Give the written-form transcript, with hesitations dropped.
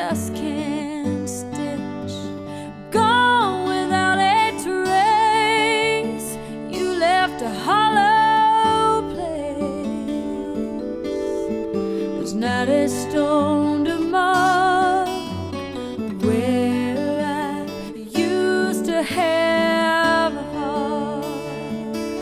just can't stitch. Gone without a trace, you left a hollow place. There's not a storm